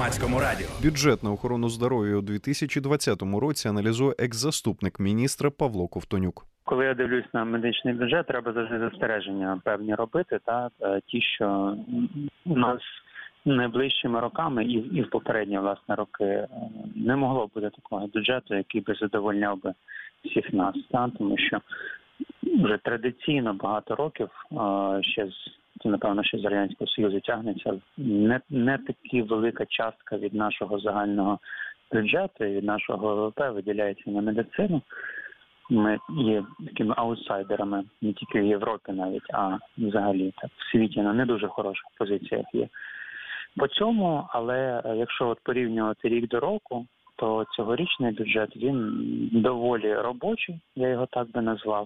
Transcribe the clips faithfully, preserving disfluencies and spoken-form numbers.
Громадському радіо. Бюджет на охорону здоров'я у дві тисячі двадцятому році аналізує екс-заступник міністра Павло Ковтонюк. Коли я дивлюсь на медичний бюджет, треба завжди застереження певні робити, та ті, що у нас найближчими роками і, і в попередні, власне, роки не могло бути такого бюджету, який би задовольняв би всіх нас, та? Тому що вже традиційно багато років, ще з, це, напевно, ще з Радянського Союзу тягнеться, не, не таки велика частка від нашого загального бюджету, від нашого ВВП виділяється на медицину. Ми є такими аутсайдерами, не тільки в Європі навіть, а взагалі так, в світі на не дуже хороших позиціях є. По цьому, але якщо от порівнювати рік до року, то цьогорічний бюджет, він доволі робочий, я його так би назвав.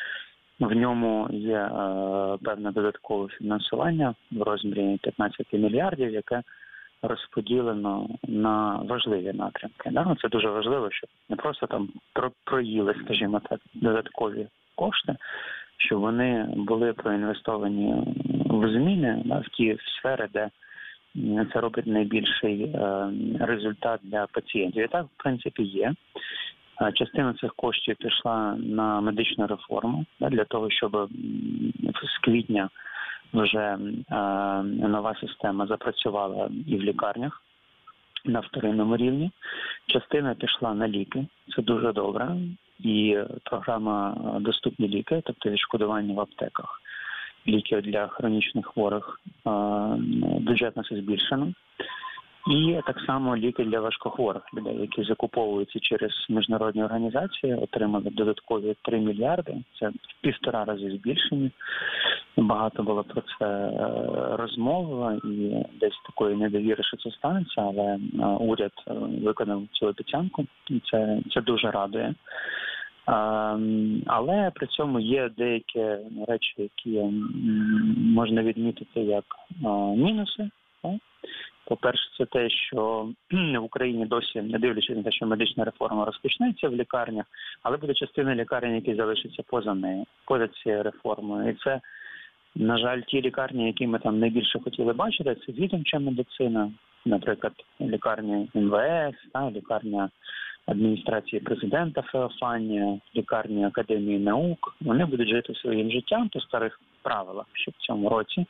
В ньому є е, певне додаткове фінансування в розмірі п'ятнадцять мільярдів, яке розподілено на важливі напрямки. Да? Це дуже важливо, щоб не просто там проїли, скажімо так, додаткові кошти, щоб вони були проінвестовані в зміни, да, в ті сфери, де це робить найбільший е, результат для пацієнтів. І так, в принципі, є. Частина цих коштів пішла на медичну реформу, да, для того, щоб з квітня вже е, нова система запрацювала і в лікарнях на вторинному рівні. Частина пішла на ліки, це дуже добре. І програма «Доступні ліки», тобто відшкодування в аптеках ліків для хронічних хворих, е, бюджетно це збільшено. І так само ліки для важкохворих людей, які закуповуються через міжнародні організації, отримали додаткові три мільярди, це в півтора рази збільшені. Багато було про це розмов і десь такої недовіри, що це станеться, але уряд виконав цю обіцянку, і це, це дуже радує. Але при цьому є деякі речі, які можна відмітити як мінуси. По-перше, це те, що в Україні досі, не дивлячись на те, що медична реформа розпочнеться в лікарнях, але буде частина лікарень, які залишаться поза нею, поза цією реформою. І це, на жаль, ті лікарні, які ми там найбільше хотіли бачити, це відомча медицина, наприклад, лікарня ем ве ес, та, лікарня адміністрації президента Феофанія, лікарні Академії наук. Вони будуть жити своїм життям по старих правилах ще в цьому році.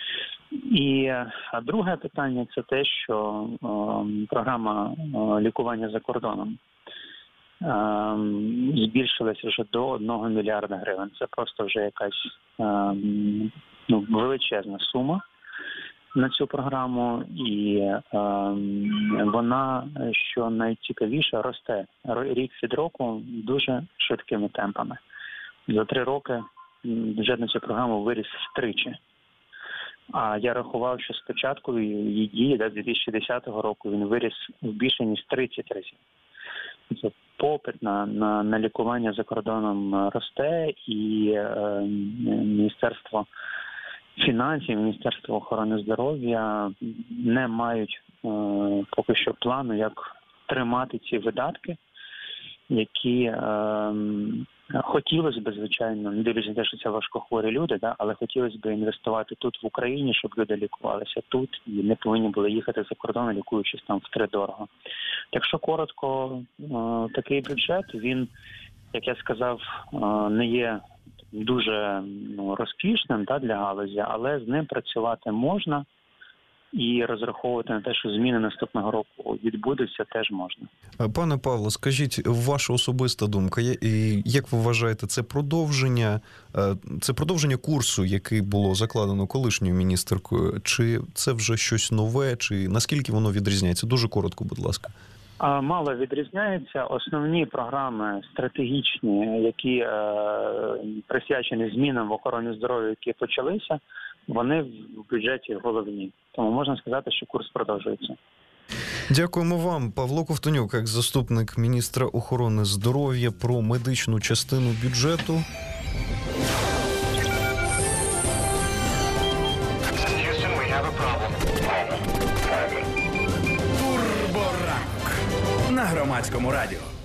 І а друге питання – це те, що е, програма е, лікування за кордоном е, збільшилася вже до одного мільярда гривень. Це просто вже якась е, ну, величезна сума на цю програму. І е, вона, що найцікавіше, росте рік від року дуже швидкими темпами. За три роки бюджет на цю програму виріс втричі. А я рахував, що спочатку її дії, да, з дві тисячі десятого року, він виріс в більше ніж тридцять разів. Це попит на, на, на лікування за кордоном росте, і е, Міністерство фінансів, Міністерство охорони здоров'я не мають е, поки що плану, як тримати ці видатки, які е, хотілося б, звичайно, не дивлячись на те, що це важкохворі люди, да, але хотілося б інвестувати тут, в Україні, щоб люди лікувалися тут і не повинні були їхати за кордон, лікуючись там втридорого. Якщо коротко, е, такий бюджет, він, як я сказав, е, не є дуже ну, розкішним, да, для галузі, але з ним працювати можна. І розраховувати на те, що зміни наступного року відбудуться, теж можна. Пане Павло, скажіть, ваша особиста думка, як ви вважаєте, це продовження, це продовження курсу, який було закладено колишньою міністеркою, чи це вже щось нове, чи наскільки воно відрізняється? Дуже коротко, будь ласка. Мало відрізняється. Основні програми стратегічні, які е, присвячені змінам в охороні здоров'я, які почалися, вони в бюджеті головні. Тому можна сказати, що курс продовжується. Дякуємо вам. Павло Ковтонюк, як заступник міністра охорони здоров'я, про медичну частину бюджету. Турборанк на Громадському радіо.